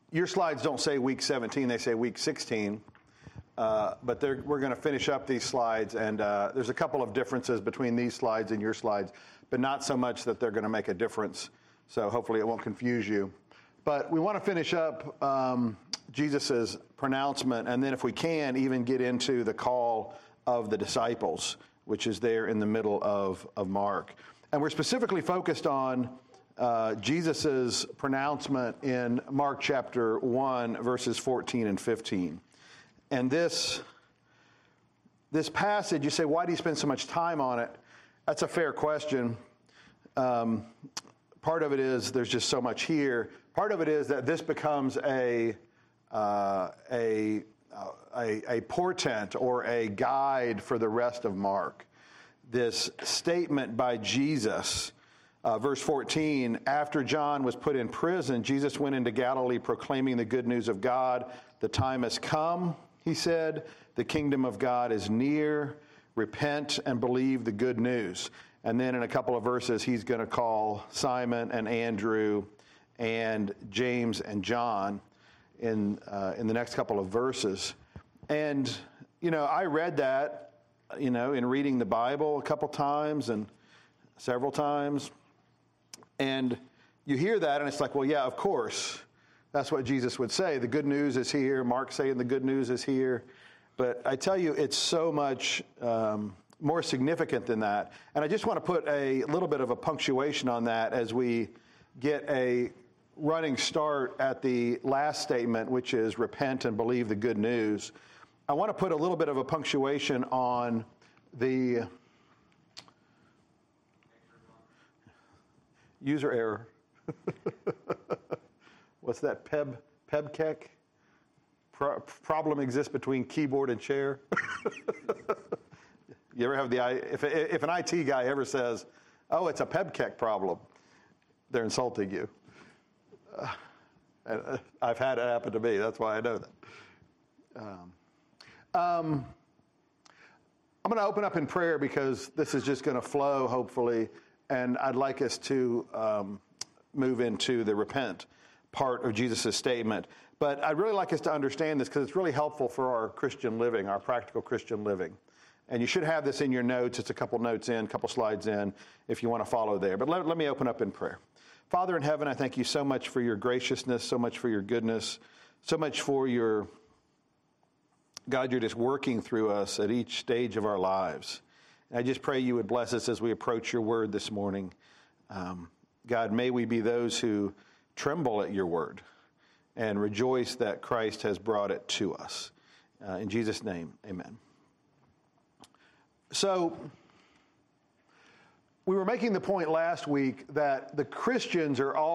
Your slides don't say week 17, they say week 16. But we're going to finish up these slides, and there's a couple of differences between these slides and your slides, but not so much that they're going to make a difference. So hopefully it won't confuse you. But we want to finish up Jesus' pronouncement, and then if we can, even get into the call of the disciples, which is there in the middle of Mark. And we're specifically focused on Jesus' pronouncement in Mark chapter 1, verses 14 and 15. And this passage, you say, why do you spend so much time on it? That's a fair question. Part of it is there's just so much here. Part of it is that this becomes a portent or a guide for the rest of Mark. This statement by Jesus, verse 14, after John was put in prison, Jesus went into Galilee proclaiming the good news of God. The time has come, he said. The kingdom of God is near. Repent and believe the good news. And then in a couple of verses, he's going to call Simon and Andrew and James and John in the next couple of verses. And, I read that, in reading the Bible a couple times and several times. And you hear that, and it's like, well, yeah, of course. That's what Jesus would say. The good news is here. Mark's saying the good news is here. But I tell you, it's so much more significant than that. And I just want to put a little bit of a punctuation on that as we get a running start at the last statement, which is repent and believe the good news. I want to put a little bit of a punctuation on the user error. What's that? PEBKEC? Problem exists between keyboard and chair. You ever have if an IT guy ever says, "Oh, it's a PEBKEC problem," they're insulting you. I've had it happen to me. That's why I know that. I'm going to open up in prayer because this is just going to flow, hopefully, and I'd like us to move into the repent part of Jesus' statement. But I'd really like us to understand this because it's really helpful for our Christian living, our practical Christian living. And you should have this in your notes. It's a couple notes in, a couple slides in, if you want to follow there. But let me open up in prayer. Father in heaven, I thank you so much for your graciousness, so much for your goodness, so much for your, God, you're just working through us at each stage of our lives. And I just pray you would bless us as we approach your word this morning. God, may we be those who tremble at your word and rejoice that Christ has brought it to us. In Jesus' name, amen. So, we were making the point last week that the Christians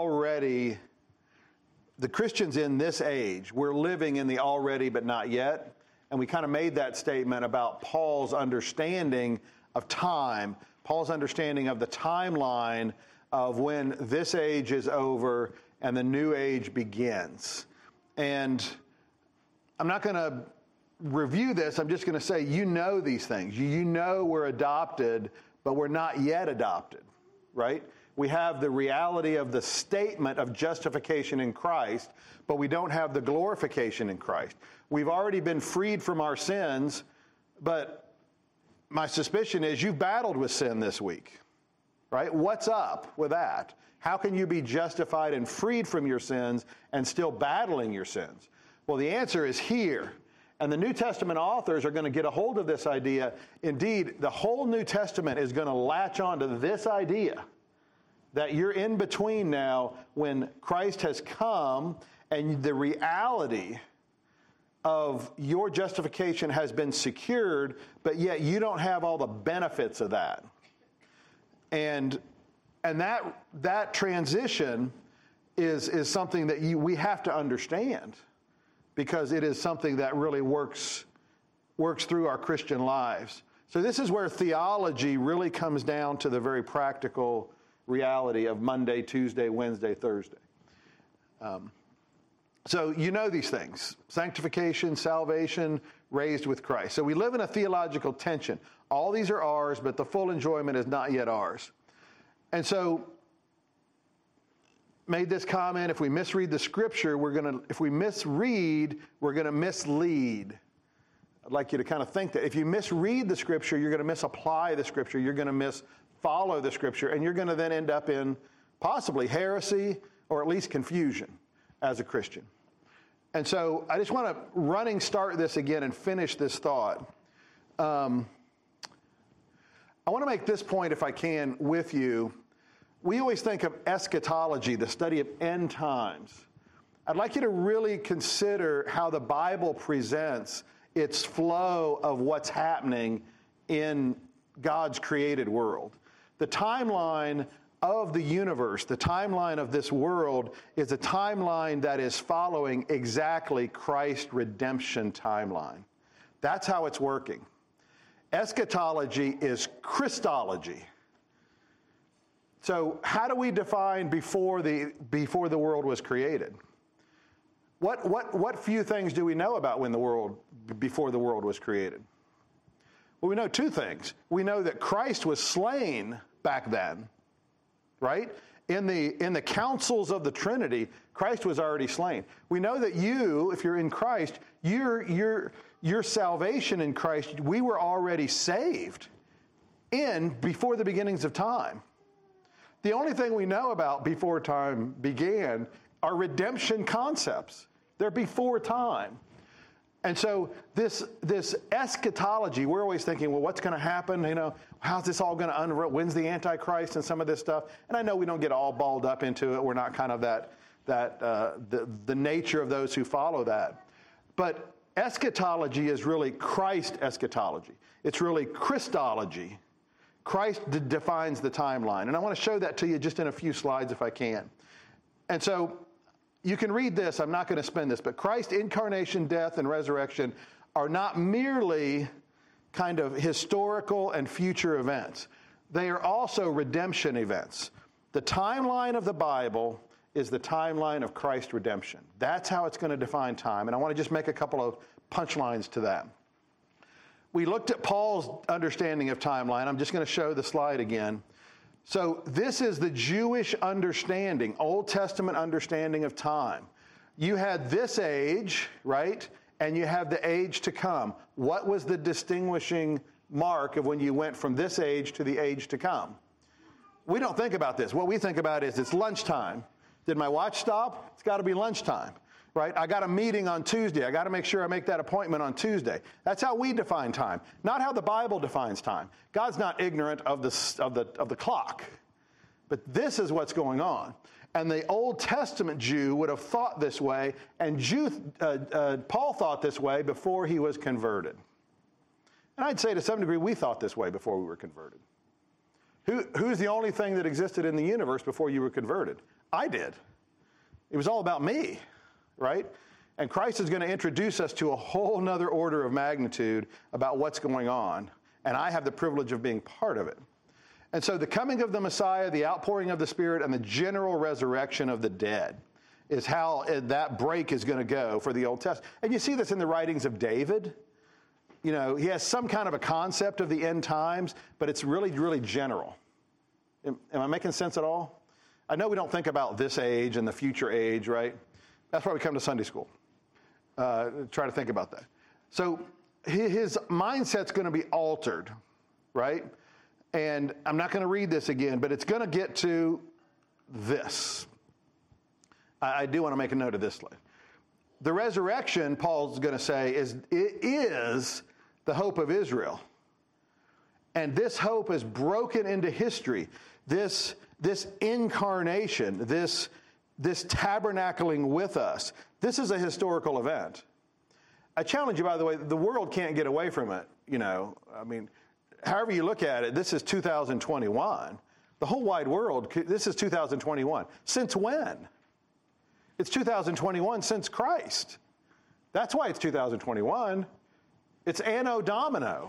in this age, we're living in the already but not yet. And we kind of made that statement about Paul's understanding of time, Paul's understanding of the timeline of when this age is over and the new age begins. And I'm not going to review this. I'm just going to say, these things. We're adopted, but we're not yet adopted, right? We have the reality of the statement of justification in Christ, but we don't have the glorification in Christ. We've already been freed from our sins, but my suspicion is you've battled with sin this week, right? What's up with that? How can you be justified and freed from your sins and still battling your sins? Well, the answer is here. And the New Testament authors are going to get a hold of this idea. Indeed, the whole New Testament is going to latch on to this idea that you're in between now when Christ has come and the reality of your justification has been secured, but yet you don't have all the benefits of that. And that transition is something that we have to understand, because it is something that really works through our Christian lives. So this is where theology really comes down to the very practical reality of Monday, Tuesday, Wednesday, Thursday. So these things: sanctification, salvation, raised with Christ. So we live in a theological tension. All these are ours, but the full enjoyment is not yet ours. And so made this comment, if we misread the scripture, we're going to mislead. I'd like you to kind of think that if you misread the scripture, you're going to misapply the scripture, you're going to misfollow the scripture, and you're going to then end up in possibly heresy or at least confusion as a Christian. And so I just want to running start this again and finish this thought. I want to make this point, if I can, with you. We always think of eschatology, the study of end times. I'd like you to really consider how the Bible presents its flow of what's happening in God's created world. The timeline of the universe, the timeline of this world, is a timeline that is following exactly Christ's redemption timeline. That's how it's working. Eschatology is Christology. So how do we define before the world was created? What few things do we know about before the world was created? Well, we know two things. We know that Christ was slain back then, right? In the councils of the Trinity, Christ was already slain. We know that you, if you're in Christ, your salvation in Christ, we were already saved before the beginnings of time. The only thing we know about before time began are redemption concepts. They're before time. And so this eschatology, we're always thinking, well, what's going to happen? How's this all going to unroll? When's the Antichrist and some of this stuff? And I know we don't get all balled up into it. We're not kind of the nature of those who follow that. But eschatology is really Christ eschatology. It's really Christology. Christ defines the timeline. And I want to show that to you just in a few slides if I can. And so you can read this. I'm not going to spend this. But Christ's incarnation, death, and resurrection are not merely kind of historical and future events. They are also redemption events. The timeline of the Bible is the timeline of Christ's redemption. That's how it's going to define time. And I want to just make a couple of punchlines to that. We looked at Paul's understanding of timeline. I'm just going to show the slide again. So this is the Jewish understanding, Old Testament understanding of time. You had this age, right? And you have the age to come. What was the distinguishing mark of when you went from this age to the age to come? We don't think about this. What we think about is it's lunchtime. Did my watch stop? It's got to be lunchtime. Right? I got a meeting on Tuesday. I got to make sure I make that appointment on Tuesday. That's how we define time, not how the Bible defines time. God's not ignorant of the clock, but this is what's going on. And the Old Testament Jew would have thought this way, and Paul thought this way before he was converted. And I'd say to some degree we thought this way before we were converted. Who's the only thing that existed in the universe before you were converted? I did. It was all about me. Right? And Christ is going to introduce us to a whole nother order of magnitude about what's going on. And I have the privilege of being part of it. And so the coming of the Messiah, the outpouring of the Spirit, and the general resurrection of the dead is how that break is going to go for the Old Testament. And you see this in the writings of David. He has some kind of a concept of the end times, but it's really, really general. Am I making sense at all? I know we don't think about this age and the future age, right? That's why we come to Sunday school. Try to think about that. So his mindset's going to be altered, right? And I'm not going to read this again, but it's going to get to this. I do want to make a note of this slide. The resurrection, Paul's going to say, is the hope of Israel. And this hope is broken into history. This incarnation, this tabernacling with us, this is a historical event. I challenge you, by the way, the world can't get away from it. However you look at it, this is 2021. The whole wide world, this is 2021. Since when? It's 2021 since Christ. That's why it's 2021. It's Anno Domino.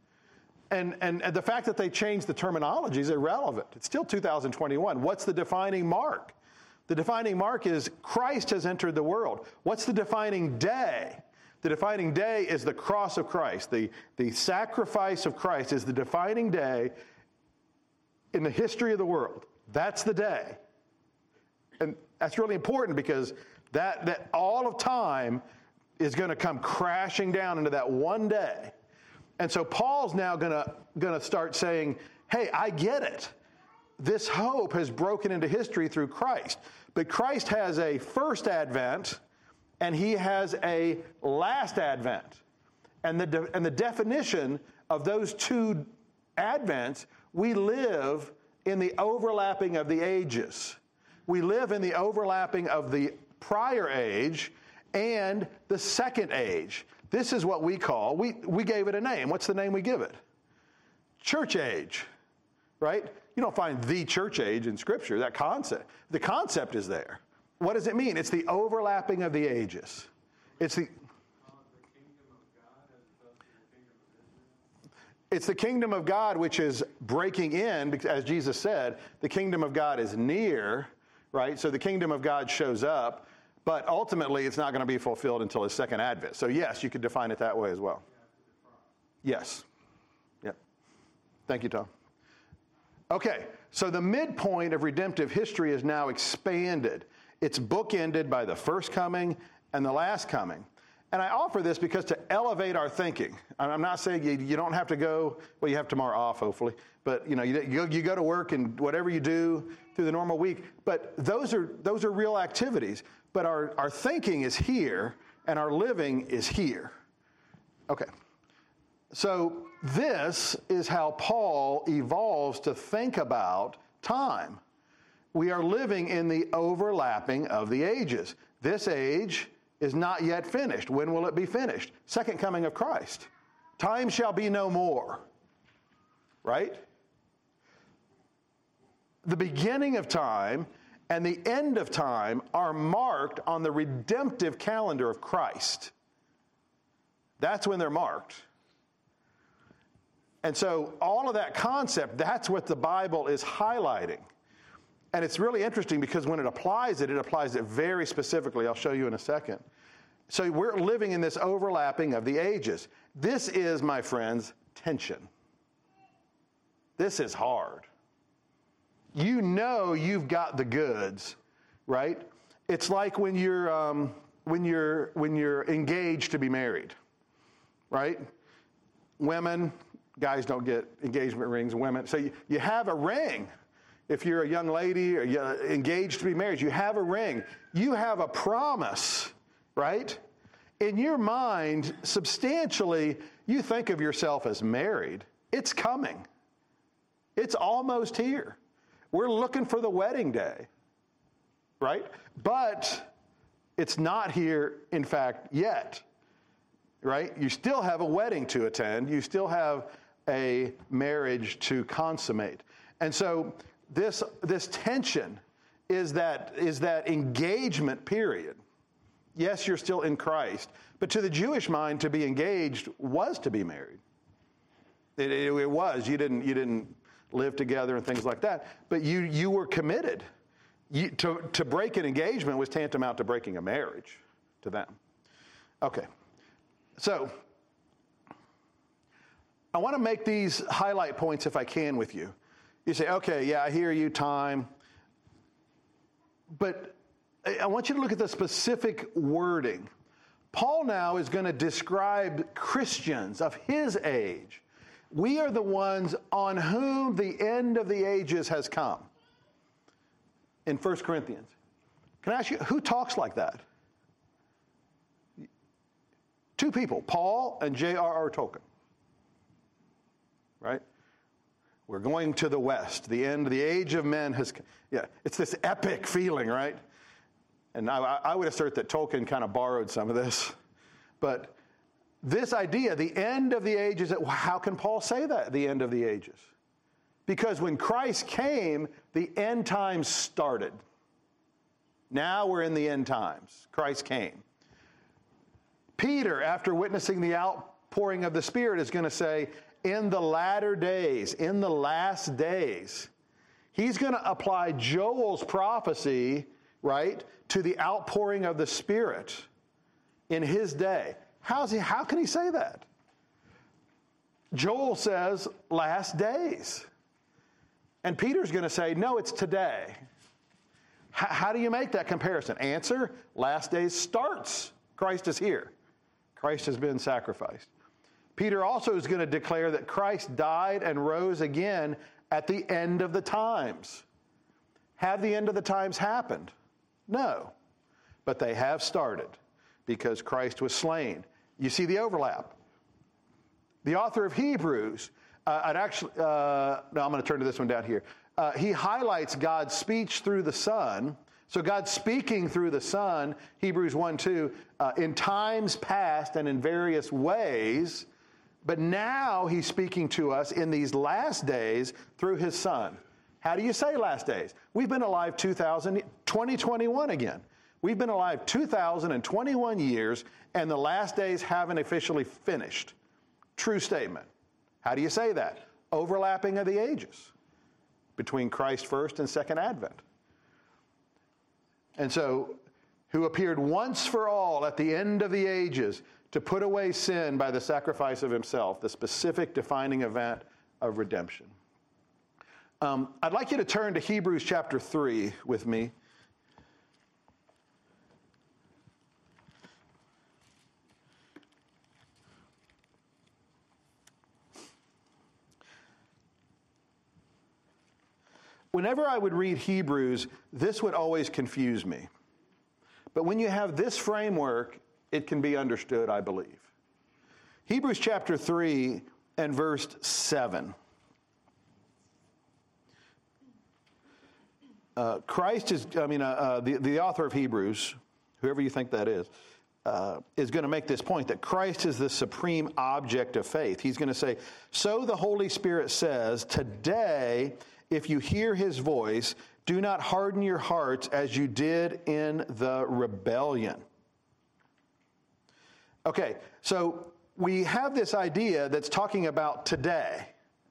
And the fact that they changed the terminology is irrelevant. It's still 2021. What's the defining mark? The defining mark is Christ has entered the world. What's the defining day? The defining day is the cross of Christ. The sacrifice of Christ is the defining day in the history of the world. That's the day. And That's really important because that all of time is going to come crashing down into that one day. And so Paul's now going to start saying, hey, I get it. This hope has broken into history through Christ. But Christ has a first advent, and he has a last advent. And the definition of those two advents, we live in the overlapping of the ages. We live in the overlapping of the prior age and the second age. This is what we call, we gave it a name. What's the name we give it? Church age, right? You don't find the church age in Scripture, that concept. The concept is there. What does it mean? It's the overlapping of the ages. It's the kingdom of God which is breaking in, because as Jesus said, the kingdom of God is near, right? So the kingdom of God shows up, but ultimately it's not going to be fulfilled until his second advent. So yes, you could define it that way as well. Yes. Yep. Thank you, Tom. Okay, so the midpoint of redemptive history is now expanded. It's bookended by the first coming and the last coming. And I offer this because to elevate our thinking. I'm not saying you don't have to go, well, you have tomorrow off, hopefully. But, you go to work and whatever you do through the normal week. But those are real activities. But our thinking is here, and our living is here. Okay. So this is how Paul evolves to think about time. We are living in the overlapping of the ages. This age is not yet finished. When will it be finished? Second coming of Christ. Time shall be no more. Right? The beginning of time and the end of time are marked on the redemptive calendar of Christ. That's when they're marked. And so all of that concept, that's what the Bible is highlighting. And it's really interesting because when it applies it very specifically. I'll show you in a second. So we're living in this overlapping of the ages. This is, my friends, tension. This is hard. You know you've got the goods, right? It's like when you're engaged to be married, right? Women, guys don't get engagement rings. Women, so you have a ring. If you're a young lady or you're engaged to be married, you have a ring. You have a promise, right? In your mind, substantially, you think of yourself as married. It's coming. It's almost here. We're looking for the wedding day, right? But it's not here, in fact, yet, right? You still have a wedding to attend. You still have a marriage to consummate. And so this tension is that engagement period. Yes, you're still in Christ, but to the Jewish mind, to be engaged was to be married. It was. You didn't live together and things like that, but you were committed. To break an engagement was tantamount to breaking a marriage to them. Okay, so I want to make these highlight points if I can with you. You say, okay, yeah, I hear you, time. But I want you to look at the specific wording. Paul now is going to describe Christians of his age. We are the ones on whom the end of the ages has come. In 1 Corinthians. Can I ask you, who talks like that? Two people, Paul and J.R.R. Tolkien. Right? We're going to the West. The end of the age of men has come. Yeah, it's this epic feeling, right? And I would assert that Tolkien kind of borrowed some of this. But this idea, the end of the ages, how can Paul say that, the end of the ages? Because when Christ came, the end times started. Now we're in the end times. Christ came. Peter, after witnessing the outpouring of the Spirit, is going to say, in the latter days, in the last days, he's going to apply Joel's prophecy, right, to the outpouring of the Spirit in his day. How can he say that? Joel says last days. And Peter's going to say, no, it's today. How do you make that comparison? Answer, last days starts. Christ is here. Christ has been sacrificed. Peter also is going to declare that Christ died and rose again at the end of the times. Have the end of the times happened? No. But they have started because Christ was slain. You see the overlap. The author of Hebrews, I'm going to turn to this one down here. He highlights God's speech through the Son. So God's speaking through the Son, Hebrews 1:2, in times past and in various ways. But now he's speaking to us in these last days through his Son. How do you say last days? We've been alive 2021 again. We've been alive 2021 years, and the last days haven't officially finished. True statement. How do you say that? Overlapping of the ages between Christ's first and second advent. And so, who appeared once for all at the end of the ages to put away sin by the sacrifice of himself, the specific defining event of redemption. I'd like you to turn to Hebrews chapter 3 with me. Whenever I would read Hebrews, this would always confuse me. But when you have this framework, it can be understood, I believe. Hebrews chapter 3 and verse 7. The author of Hebrews, whoever you think that is going to make this point that Christ is the supreme object of faith. He's going to say, so the Holy Spirit says, today, if you hear his voice, do not harden your hearts as you did in the rebellion. Okay, so we have this idea that's talking about today.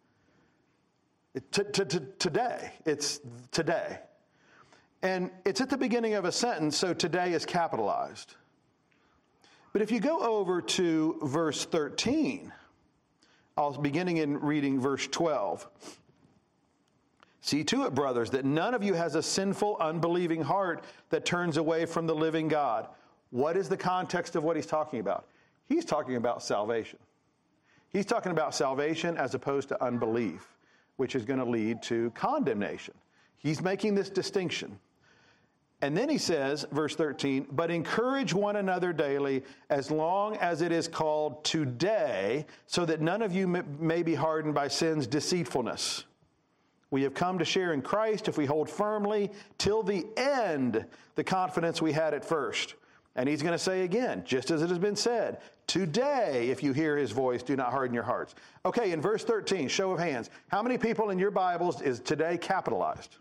Today. It's today. And it's at the beginning of a sentence, so today is capitalized. But if you go over to verse 13, beginning in reading verse 12. See to it, brothers, that none of you has a sinful, unbelieving heart that turns away from the living God. What is the context of what he's talking about? He's talking about salvation. He's talking about salvation as opposed to unbelief, which is going to lead to condemnation. He's making this distinction. And then he says, verse 13, but encourage one another daily as long as it is called today, so that none of you may be hardened by sin's deceitfulness. We have come to share in Christ if we hold firmly till the end the confidence we had at first. And he's going to say again, just as it has been said, today, if you hear his voice, do not harden your hearts. Okay, in verse 13, show of hands. How many people in your Bibles is today capitalized?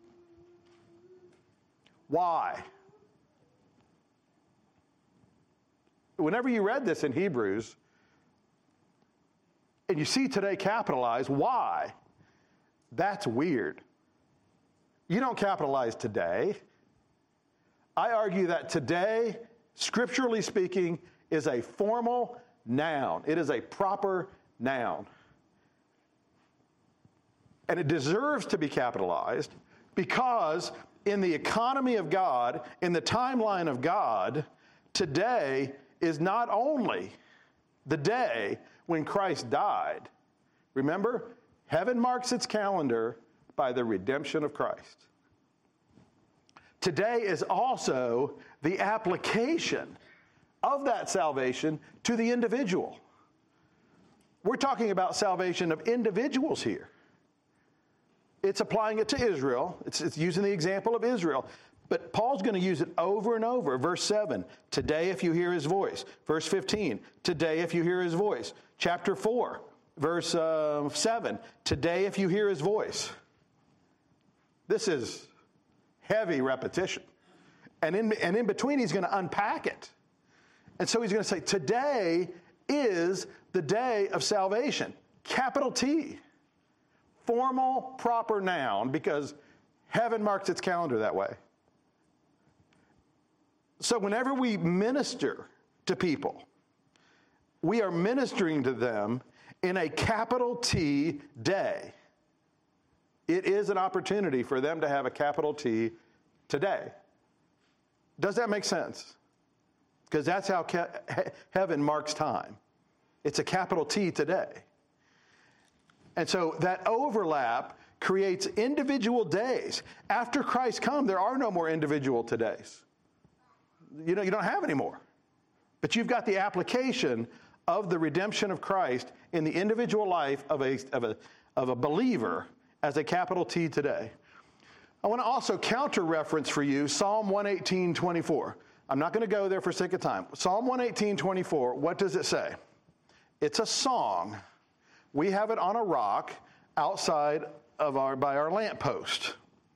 Why? Whenever you read this in Hebrews, and you see today capitalized, why? That's weird. You don't capitalize today. I argue that today, scripturally speaking, is a formal noun. It is a proper noun. And it deserves to be capitalized because in the economy of God, in the timeline of God, today is not only the day when Christ died. Remember, heaven marks its calendar by the redemption of Christ. Today is also the application of that salvation to the individual. We're talking about salvation of individuals here. It's applying it to Israel. It's using the example of Israel. But Paul's going to use it over and over. Verse 7, today if you hear his voice. Verse 15, today if you hear his voice. Chapter 4, verse 7, today if you hear his voice. This is heavy repetition. And in between, he's going to unpack it. And so he's going to say, today is the day of salvation. Capital T. Formal, proper noun, because heaven marks its calendar that way. So whenever we minister to people, we are ministering to them in a capital T day. It is an opportunity for them to have a capital T today. Does that make sense? Because that's how heaven marks time. It's a capital T today. And so that overlap creates individual days. After Christ comes, there are no more individual todays. You don't have any more. But you've got the application of the redemption of Christ in the individual life of a believer as a capital T today. I want to also counter-reference for you Psalm 118:24. I'm not going to go there for sake of time. Psalm 118:24, what does it say? It's a song. We have it on a rock outside of by our lamppost.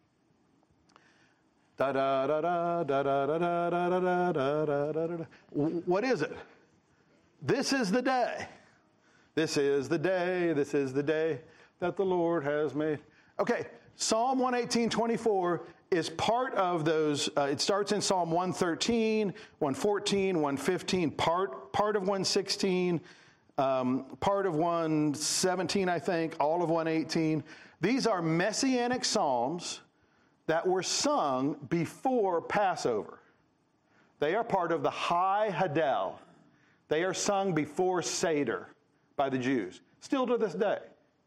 Da da da da da da da da da da da da da. What is it? This is the day. This is the day. This is the day that the Lord has made. Okay, Psalm 118:24 is part of those. It starts in Psalm 113, 114, 115, part of 116, part of 117, I think, all of 118. These are messianic psalms that were sung before Passover. They are part of the High Hadel. They are sung before Seder by the Jews, still to this day.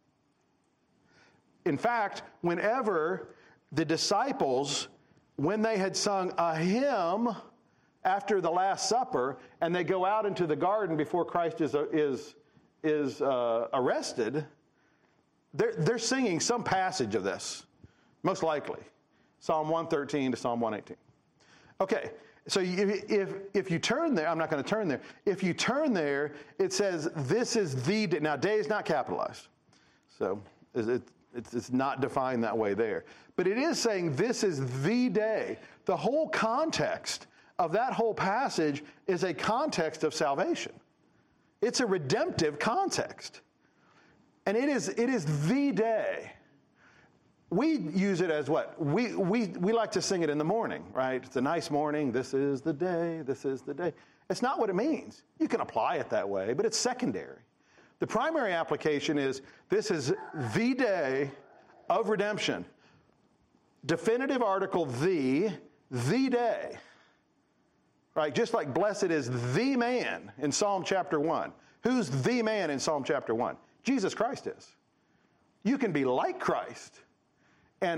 In fact, whenever the disciples, when they had sung a hymn after the Last Supper, and they go out into the garden before Christ is arrested, they're singing some passage of this, most likely. Psalm 113 to Psalm 118. Okay, so if you turn there, I'm not going to turn there. If you turn there, it says, this is the day. Now, day is not capitalized. So it's not defined that way there. But it is saying this is the day. The whole context of that whole passage is a context of salvation. It's a redemptive context. And it is the day. We use it as what? We like to sing it in the morning, right? It's a nice morning. This is the day. This is the day. It's not what it means. You can apply it that way, but it's secondary. The primary application is this is the day of redemption. Definitive article, the day. Right? Just like blessed is the man in Psalm chapter 1. Who's the man in Psalm chapter 1? Jesus Christ is. You can be like Christ and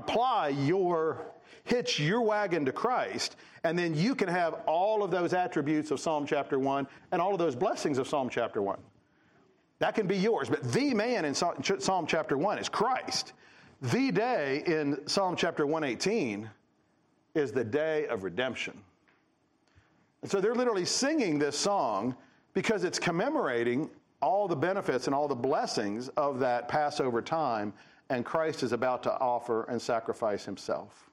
hitch your wagon to Christ, and then you can have all of those attributes of Psalm chapter 1 and all of those blessings of Psalm chapter 1. That can be yours, but the man in Psalm chapter 1 is Christ. The day in Psalm chapter 118 is the day of redemption. And so they're literally singing this song because it's commemorating all the benefits and all the blessings of that Passover time, and Christ is about to offer and sacrifice himself.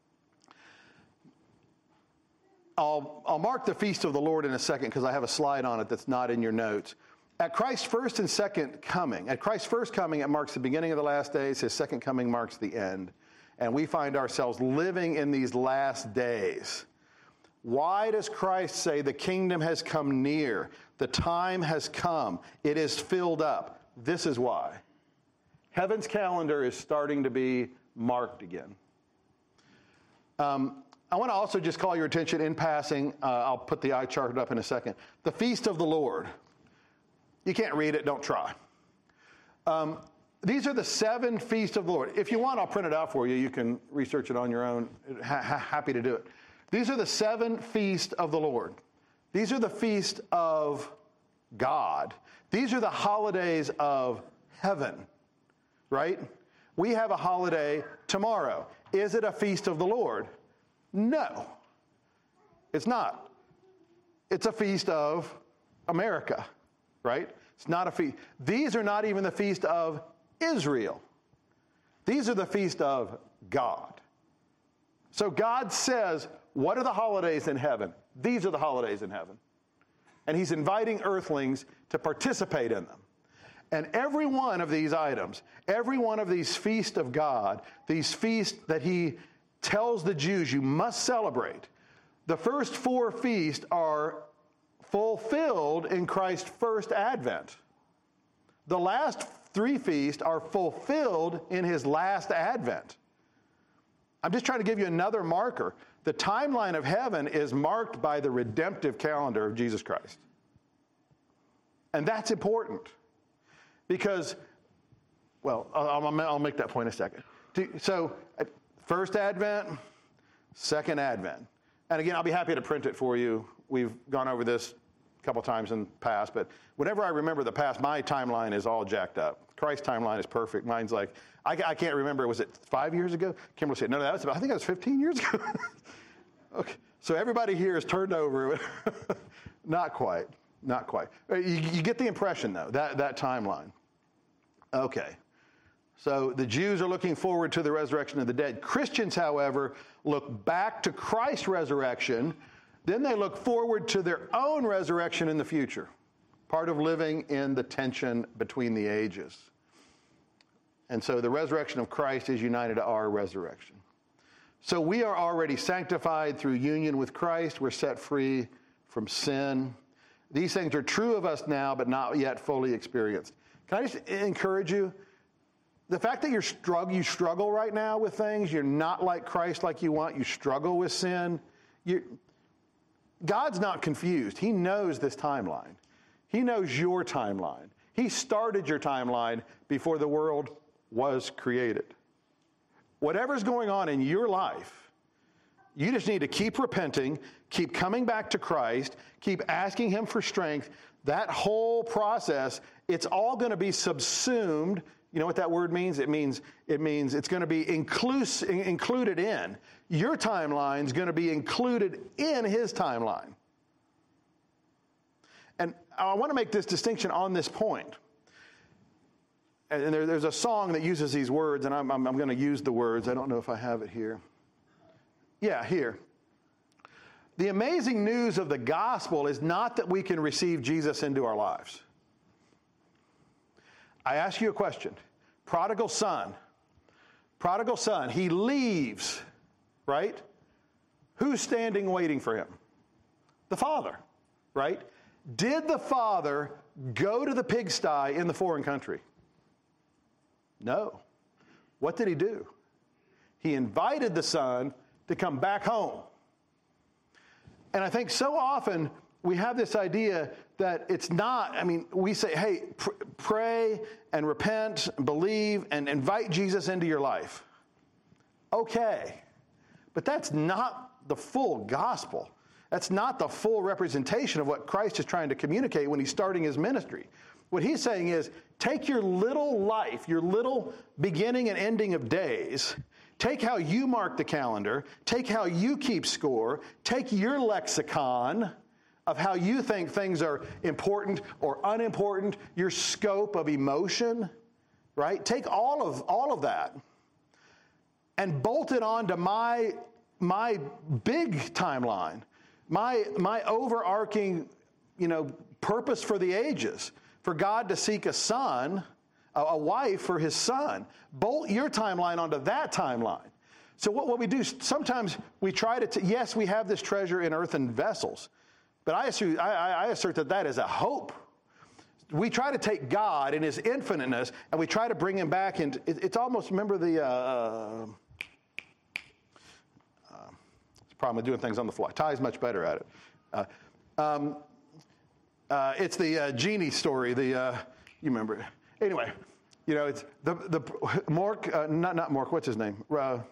I'll mark the feast of the Lord in a second because I have a slide on it that's not in your notes. At Christ's first and second coming, at Christ's first coming, it marks the beginning of the last days. His second coming marks the end. And we find ourselves living in these last days. Why does Christ say the kingdom has come near? The time has come. It is filled up. This is why. Heaven's calendar is starting to be marked again. I want to also just call your attention in passing. I'll put the eye chart up in a second. The Feast of the Lord. You can't read it, don't try. These are the 7 feasts of the Lord. If you want, I'll print it out for you. You can research it on your own. Happy to do it. These are the 7 feasts of the Lord. These are the feasts of God. These are the holidays of heaven, right? We have a holiday tomorrow. Is it a feast of the Lord? No, it's not. It's a feast of America, right? It's not a feast. These are not even the feast of Israel. These are the feast of God. So God says, what are the holidays in heaven? These are the holidays in heaven. And he's inviting earthlings to participate in them. And every one of these items, every one of these feasts of God, these feasts that he tells the Jews you must celebrate, the first 4 feasts are fulfilled in Christ's first advent. The last 3 feasts are fulfilled in his last advent. I'm just trying to give you another marker. The timeline of heaven is marked by the redemptive calendar of Jesus Christ. And that's important because, well, I'll make that point in a second. So, first Advent, second Advent. And again, I'll be happy to print it for you. We've gone over this a couple times in the past, but whenever I remember the past, my timeline is all jacked up. Christ's timeline is perfect. Mine's like, I can't remember, was it 5 years ago? Kimberly said, no, I think that was 15 years ago. Okay, so everybody here is turned over. Not quite. You get the impression, though, that timeline. Okay. So the Jews are looking forward to the resurrection of the dead. Christians, however, look back to Christ's resurrection. Then they look forward to their own resurrection in the future. Part of living in the tension between the ages. And so the resurrection of Christ is united to our resurrection. So we are already sanctified through union with Christ. We're set free from sin. These things are true of us now, but not yet fully experienced. Can I just encourage you? The fact that you struggle right now with things, you're not like Christ like you want, you struggle with sin, God's not confused. He knows this timeline. He knows your timeline. He started your timeline before the world was created. Whatever's going on in your life, you just need to keep repenting, keep coming back to Christ, keep asking Him for strength. That whole process, it's all going to be subsumed. You know what that word means? It means it's going to be included in. Your timeline's going to be included in His timeline. And I want to make this distinction on this point. And there's a song that uses these words, and I'm going to use the words. I don't know if I have it here. Yeah, here. The amazing news of the gospel is not that we can receive Jesus into our lives. I ask you a question. Prodigal son, he leaves, right? Who's standing waiting for him? The father, right? Did the father go to the pigsty in the foreign country? No. What did he do? He invited the son to come back home. And I think so often we have this idea that it's not, we say, hey, pray and repent, believe, and invite Jesus into your life. Okay. But that's not the full gospel. That's not the full representation of what Christ is trying to communicate when He's starting His ministry. What He's saying is, take your little life, your little beginning and ending of days, take how you mark the calendar, take how you keep score, take your lexicon of how you think things are important or unimportant, your scope of emotion, right? Take all of that and bolt it onto my big timeline, my overarching, purpose for the ages, for God to seek a son, a wife for His son. Bolt your timeline onto that timeline. So what we do, sometimes we try to, yes, we have this treasure in earthen vessels, but I assert that is a hope. We try to take God in His infiniteness, and we try to bring Him back into, it's almost, remember the problem with doing things on the fly. Ty's much better at it. It's the genie story. You remember it. Anyway, it's the Mork, not Mork. What's his name?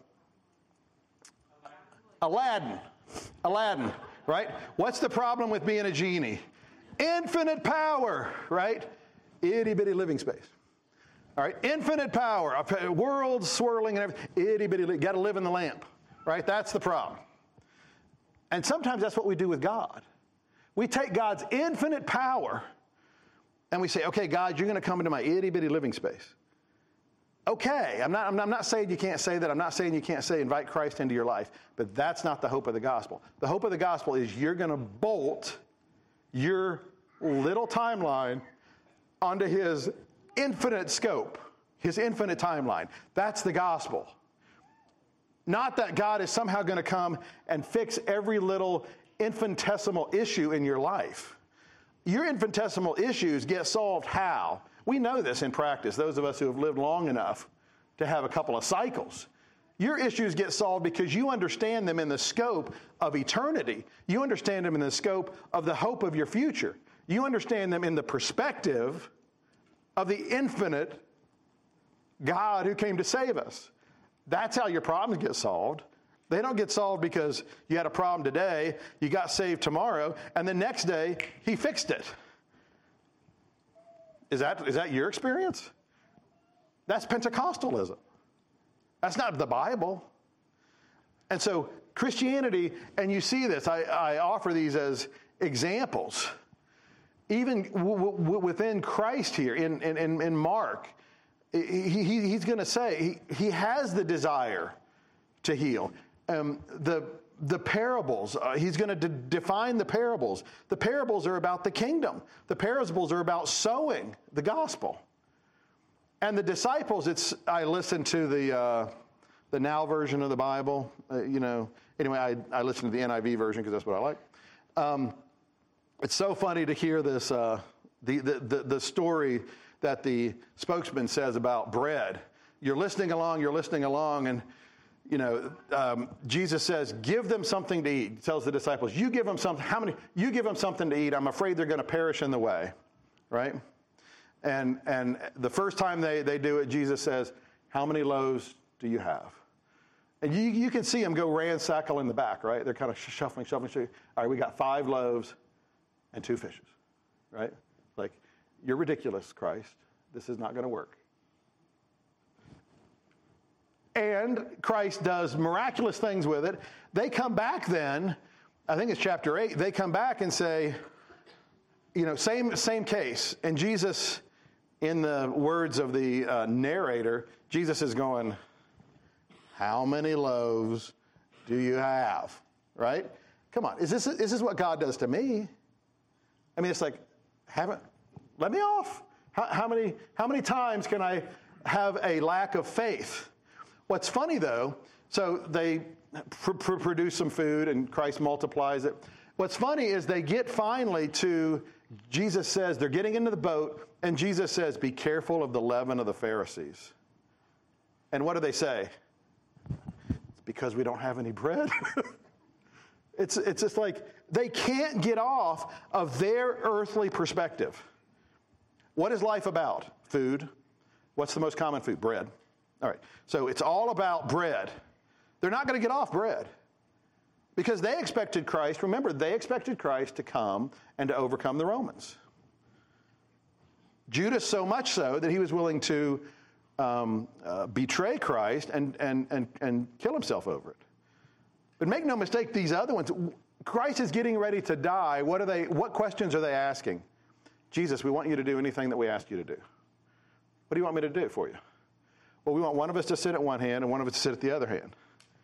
Aladdin, right? What's the problem with being a genie? Infinite power, right? Itty bitty living space. All right, infinite power, world swirling and everything. Itty bitty, got to live in the lamp, right? That's the problem. And sometimes that's what we do with God. We take God's infinite power and we say, okay, God, you're going to come into my itty bitty living space. Okay, I'm not saying you can't say that. I'm not saying you can't say invite Christ into your life, but that's not the hope of the gospel. The hope of the gospel is you're going to bolt your little timeline onto His infinite scope, His infinite timeline. That's the gospel. Not that God is somehow going to come and fix every little infinitesimal issue in your life. Your infinitesimal issues get solved how? We know this in practice, those of us who have lived long enough to have a couple of cycles. Your issues get solved because you understand them in the scope of eternity. You understand them in the scope of the hope of your future. You understand them in the perspective of the infinite God who came to save us. That's how your problems get solved. They don't get solved because you had a problem today, you got saved tomorrow, and the next day, he fixed it. Is that your experience? That's Pentecostalism. That's not the Bible. And so Christianity, and you see this, I offer these as examples. Even within Christ here, in Mark, he's going to say he has the desire to heal. The parables, he's going to define the parables. The parables are about the kingdom. The parables are about sowing the gospel. And the disciples, I listened to the Now version of the Bible. Anyway, I listened to the NIV version because that's what I like. It's so funny to hear this, the story that the spokesman says about bread. You're listening along, and Jesus says, "Give them something to eat." He tells the disciples, "You give them something. You give them something to eat. I'm afraid they're going to perish in the way," right? And the first time they do it, Jesus says, "How many loaves do you have?" And you can see them go ransackle in the back, right? They're kind of shuffling. All right, we got 5 loaves and 2 fishes, right? Like, you're ridiculous, Christ. This is not going to work. And Christ does miraculous things with it. They come back then, I think it's chapter 8, they come back and say, same case. And Jesus, in the words of the narrator, Jesus is going, "How many loaves do you have?" Right? Come on, is this what God does to me? I mean, it's like, let me off. How many times can I have a lack of faith? What's funny, though, so they produce some food and Christ multiplies it. What's funny is they get finally to, Jesus says, they're getting into the boat, and Jesus says, "Be careful of the leaven of the Pharisees." And what do they say? "It's because we don't have any bread." It's just like they can't get off of their earthly perspective. What is life about? Food. What's the most common food? Bread. All right, so it's all about bread. They're not going to get off bread because they expected Christ. Remember, they expected Christ to come and to overcome the Romans. Judas so much so that he was willing to betray Christ and kill himself over it. But make no mistake, these other ones, Christ is getting ready to die. What questions are they asking? "Jesus, we want you to do anything that we ask you to do." "What do you want me to do for you?" "Well, we want one of us to sit at one hand and one of us to sit at the other hand."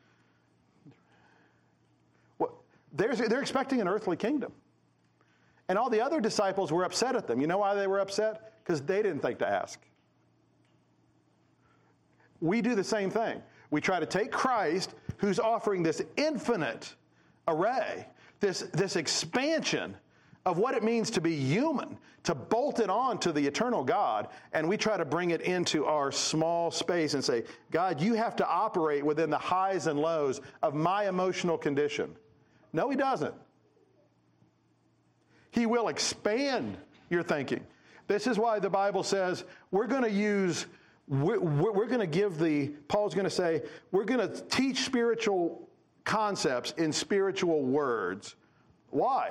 Well, they're expecting an earthly kingdom. And all the other disciples were upset at them. You know why they were upset? Because they didn't think to ask. We do the same thing. We try to take Christ, who's offering this infinite array, this expansion of what it means to be human, to bolt it on to the eternal God, and we try to bring it into our small space and say, "God, you have to operate within the highs and lows of my emotional condition." No, he doesn't. He will expand your thinking. This is why the Bible says we're going to Paul's going to say, we're going to teach spiritual concepts in spiritual words. Why?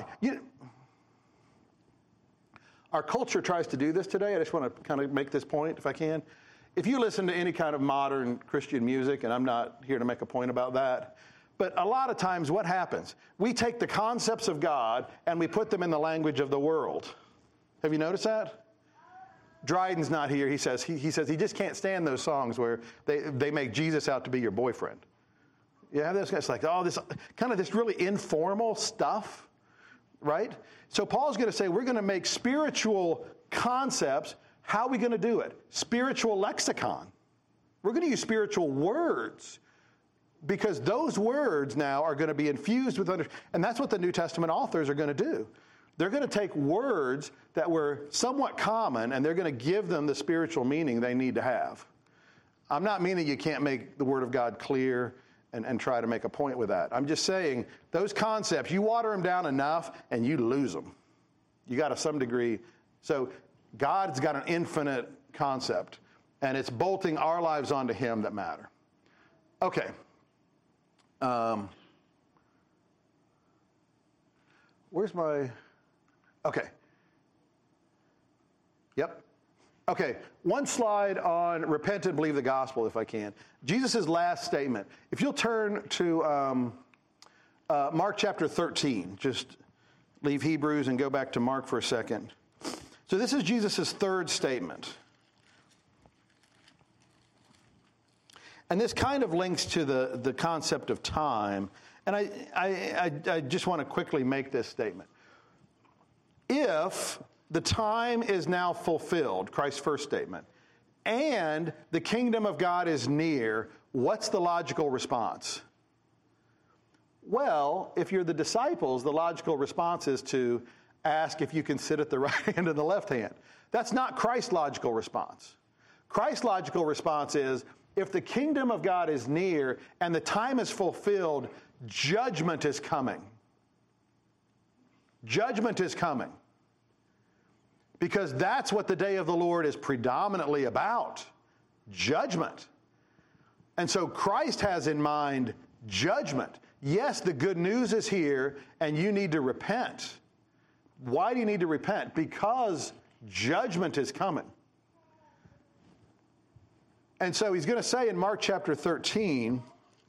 Our culture tries to do this today. I just want to kind of make this point, if I can. If you listen to any kind of modern Christian music, and I'm not here to make a point about that, but a lot of times what happens? We take the concepts of God and we put them in the language of the world. Have you noticed that? Dryden's not here. He says he just can't stand those songs where they make Jesus out to be your boyfriend. Yeah, this guy's like, this really informal stuff, right? So Paul's going to say we're going to make spiritual concepts. How are we going to do it? Spiritual lexicon. We're going to use spiritual words because those words now are going to be infused with and that's what the New Testament authors are going to do. They're going to take words that were somewhat common and they're going to give them the spiritual meaning they need to have. I'm not meaning you can't make the Word of God clear and try to make a point with that. I'm just saying those concepts, you water them down enough and you lose them. You got to some degree. So God's got an infinite concept, and it's bolting our lives onto Him that matter. Okay. Where's my... Okay. Yep. Okay, one slide on repent and believe the gospel, if I can. Jesus' last statement. If you'll turn to Mark chapter 13, just leave Hebrews and go back to Mark for a second. So this is Jesus' third statement. And this kind of links to the concept of time. And I just want to quickly make this statement. If the time is now fulfilled, Christ's first statement, and the kingdom of God is near, what's the logical response? Well, if you're the disciples, the logical response is to ask if you can sit at the right hand and the left hand. That's not Christ's logical response. Christ's logical response is, if the kingdom of God is near and the time is fulfilled, judgment is coming. Judgment is coming. Because that's what the day of the Lord is predominantly about. Judgment. And so Christ has in mind judgment. Yes, the good news is here, and you need to repent. Why do you need to repent? Because judgment is coming. And so he's going to say in Mark chapter 13,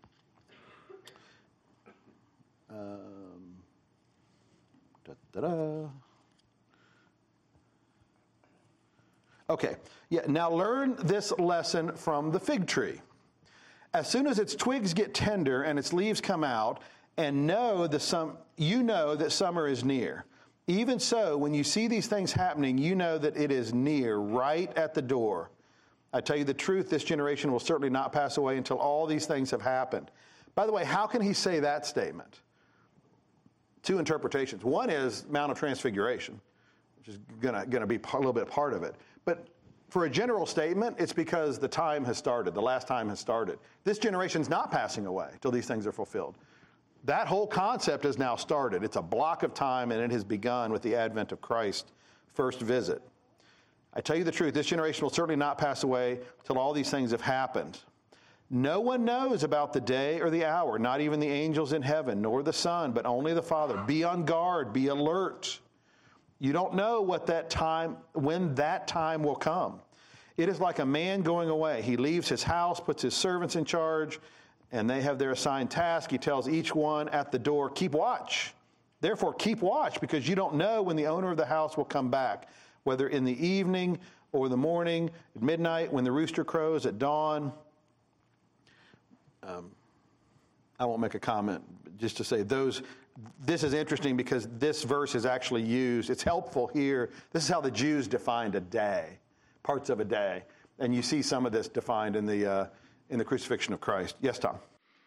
Okay, yeah, now learn this lesson from the fig tree. As soon as its twigs get tender and its leaves come out, and you know that summer is near. Even so, when you see these things happening, you know that it is near, right at the door. I tell you the truth, this generation will certainly not pass away until all these things have happened. By the way, how can he say that statement? Two interpretations. One is Mount of Transfiguration, which is going to be a little bit part of it. But for a general statement, it's because the time has started. The last time has started. This generation's not passing away till these things are fulfilled. That whole concept has now started. It's a block of time, and it has begun with the advent of Christ's first visit. I tell you the truth, this generation will certainly not pass away till all these things have happened. No one knows about the day or the hour, not even the angels in heaven, nor the Son, but only the Father. Be on guard, be alert. You don't know when that time will come. It is like a man going away. He leaves his house, puts his servants in charge, and they have their assigned task. He tells each one at the door, keep watch. Therefore, keep watch, because you don't know when the owner of the house will come back, whether in the evening or the morning, at midnight, when the rooster crows, at dawn. I won't make a comment, just to say this is interesting because this verse is actually used. It's helpful here. This is how the Jews defined a day, parts of a day. And you see some of this defined in the crucifixion of Christ. Yes, Tom?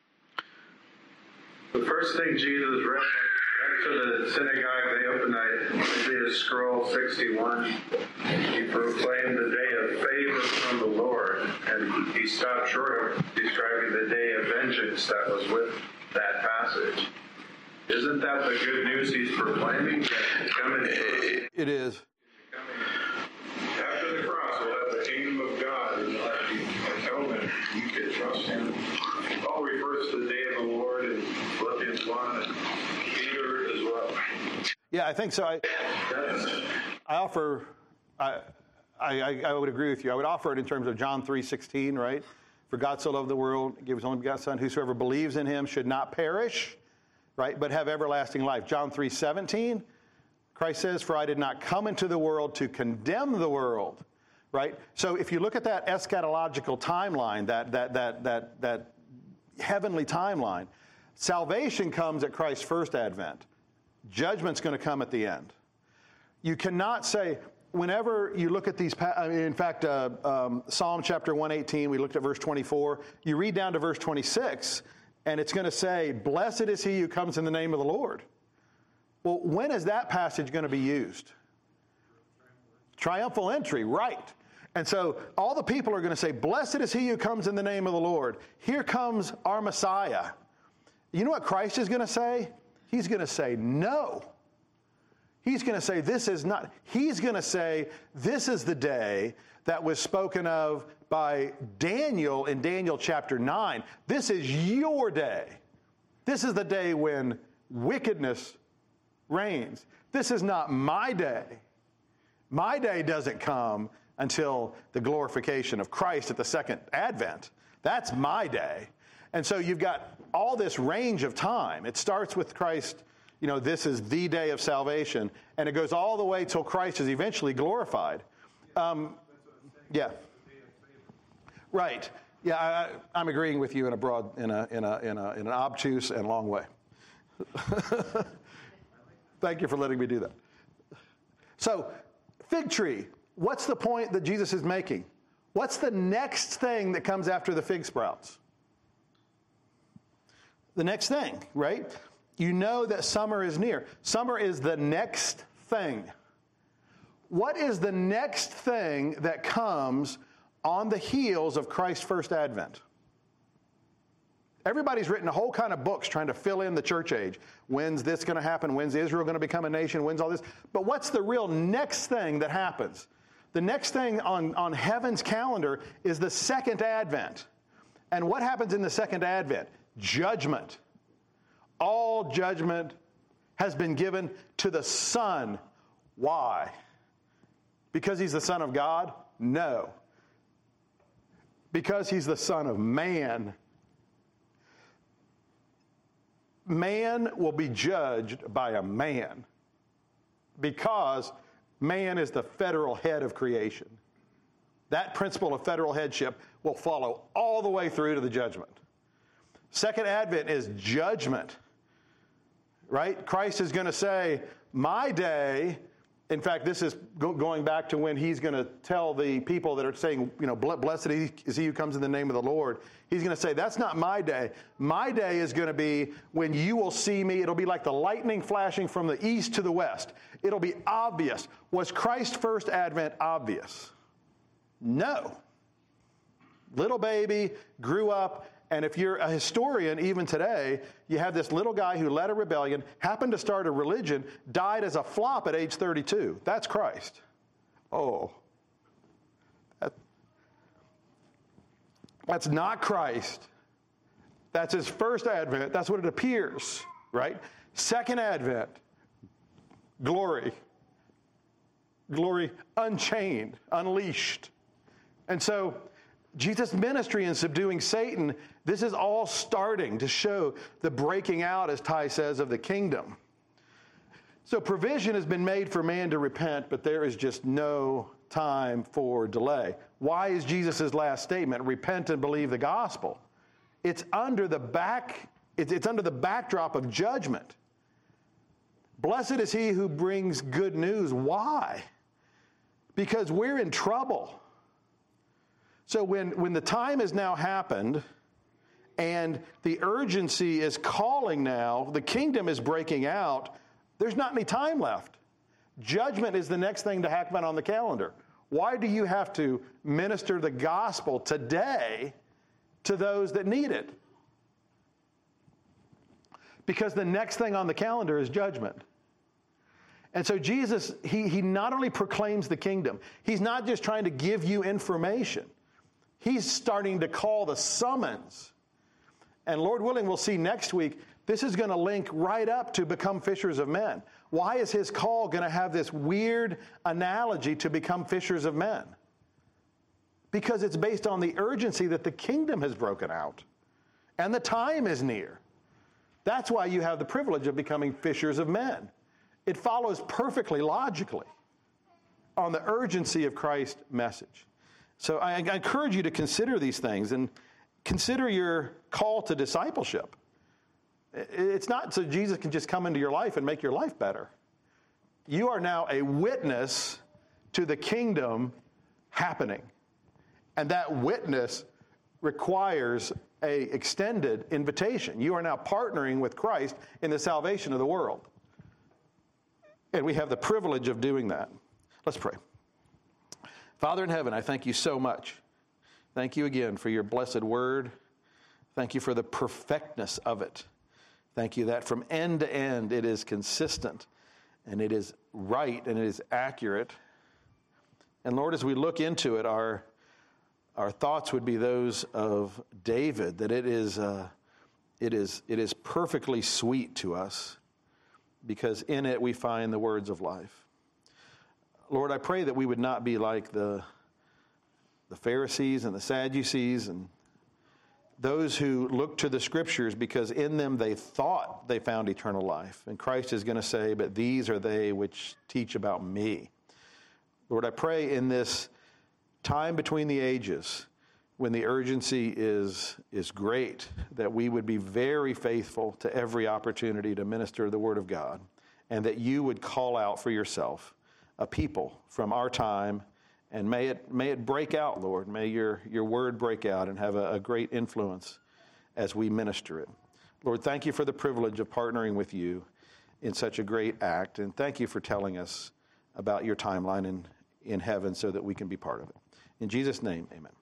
The first thing Jesus read to the synagogue, they opened Isaiah scroll 61. He proclaimed the day of favor from the Lord, and he stopped short of describing the day of vengeance that was with that passage. Isn't that the good news he's proclaiming? It is. After the cross, we'll have the kingdom of God, and you'll have the atonement. You can trust him. It all refers to the day of the Lord in Philippians 1 and Peter as well. Yeah, I think so. I would agree with you. I would offer it in terms of John 3:16, right? For God so loved the world, he gave his only begotten Son, whosoever believes in him should not perish, right, but have everlasting life. John 3:17, Christ says, for I did not come into the world to condemn the world, right? So if you look at that eschatological timeline, that heavenly timeline, salvation comes at Christ's first advent. Judgment's going to come at the end. You cannot say, whenever you look at these, in fact, Psalm chapter 118, we looked at verse 24, you read down to verse 26, and it's going to say, blessed is he who comes in the name of the Lord. Well, when is that passage going to be used? Triumphal entry, right. And so all the people are going to say, blessed is he who comes in the name of the Lord. Here comes our Messiah. You know what Christ is going to say? He's going to say, no. He's going to say, this is not. He's going to say, this is the day that was spoken of by Daniel in Daniel chapter 9. This is your day. This is the day when wickedness reigns. This is not my day. My day doesn't come until the glorification of Christ at the second advent. That's my day. And so you've got all this range of time. It starts with Christ, this is the day of salvation, and it goes all the way till Christ is eventually glorified. Yeah. Right. Yeah, I'm agreeing with you in an obtuse and long way. Thank you for letting me do that. So, fig tree. What's the point that Jesus is making? What's the next thing that comes after the fig sprouts? The next thing, right? You know that summer is near. Summer is the next thing. What is the next thing that comes on the heels of Christ's first advent? Everybody's written a whole kind of books trying to fill in the church age. When's this going to happen? When's Israel going to become a nation? When's all this? But what's the real next thing that happens? The next thing on heaven's calendar is the second advent. And what happens in the second advent? Judgment. All judgment has been given to the Son. Why? Because he's the Son of God? No. Because he's the Son of man. Man will be judged by a man because man is the federal head of creation. That principle of federal headship will follow all the way through to the judgment. Second advent is judgment, right? Christ is going to say, my day, in fact, this is going back to when he's going to tell the people that are saying, blessed is he who comes in the name of the Lord. He's going to say, that's not my day. My day is going to be when you will see me. It'll be like the lightning flashing from the east to the west. It'll be obvious. Was Christ's first advent obvious? No. Little baby, grew up, and if you're a historian even today, you have this little guy who led a rebellion, happened to start a religion, died as a flop at age 32. That's Christ. Oh. That's not Christ. That's his first advent. That's what it appears, right? Second advent, glory. Glory unchained, unleashed. And so Jesus' ministry in subduing Satan, this is all starting to show the breaking out, as Ty says, of the kingdom. So provision has been made for man to repent, but there is just no time for delay. Why is Jesus' last statement, repent and believe the gospel? It's under the backdrop of judgment. Blessed is he who brings good news. Why? Because we're in trouble. So when the time has now happened and the urgency is calling now, the kingdom is breaking out, there's not any time left. Judgment is the next thing to happen on the calendar. Why do you have to minister the gospel today to those that need it? Because the next thing on the calendar is judgment. And so Jesus, he not only proclaims the kingdom, he's not just trying to give you information. He's starting to call the summons. And Lord willing, we'll see next week, this is going to link right up to become fishers of men. Why is his call going to have this weird analogy to become fishers of men? Because it's based on the urgency that the kingdom has broken out. And the time is near. That's why you have the privilege of becoming fishers of men. It follows perfectly logically on the urgency of Christ's message. So I encourage you to consider these things and consider your call to discipleship. It's not so Jesus can just come into your life and make your life better. You are now a witness to the kingdom happening. And that witness requires an extended invitation. You are now partnering with Christ in the salvation of the world. And we have the privilege of doing that. Let's pray. Father in heaven, I thank you so much. Thank you again for your blessed word. Thank you for the perfectness of it. Thank you that from end to end it is consistent and it is right and it is accurate. And Lord, as we look into it, our thoughts would be those of David, that it is perfectly sweet to us because in it we find the words of life. Lord, I pray that we would not be like the Pharisees and the Sadducees and those who look to the Scriptures because in them they thought they found eternal life. And Christ is going to say, but these are they which teach about me. Lord, I pray in this time between the ages when the urgency is great, that we would be very faithful to every opportunity to minister the Word of God, and that you would call out for yourself a people from our time, and may it break out, Lord. May your Word break out and have a great influence as we minister it. Lord, thank you for the privilege of partnering with you in such a great act, and thank you for telling us about your timeline in heaven so that we can be part of it. In Jesus' name, amen.